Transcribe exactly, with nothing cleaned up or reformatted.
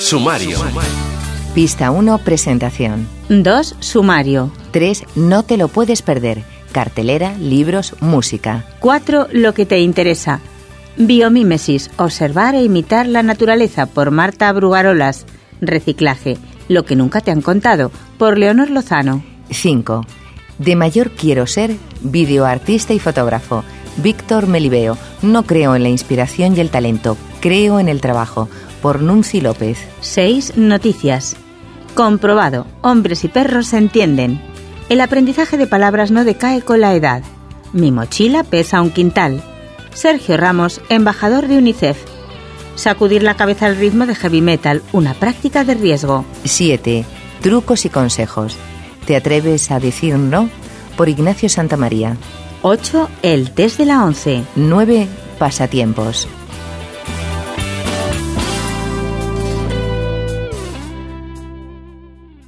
Sumario. Pista uno, presentación. dos. Sumario. tres. No te lo puedes perder. Cartelera, libros, música. cuatro. Lo que te interesa. Biomímesis, observar e imitar la naturaleza, por Marta Brugarolas. Reciclaje, lo que nunca te han contado, por Leonor Lozano. cinco. De mayor quiero ser videoartista y fotógrafo. Víctor Melibeo. No creo en la inspiración y el talento, creo en el trabajo, por Nunci López. seis. Noticias. Comprobado, hombres y perros se entienden. El aprendizaje de palabras no decae con la edad. Mi mochila pesa un quintal. Sergio Ramos, embajador de UNICEF. Sacudir la cabeza al ritmo de heavy metal, una práctica de riesgo. siete. Trucos y consejos. ¿Te atreves a decir no? Por Ignacio Santamaría. ocho. El test de la once. nueve. Pasatiempos.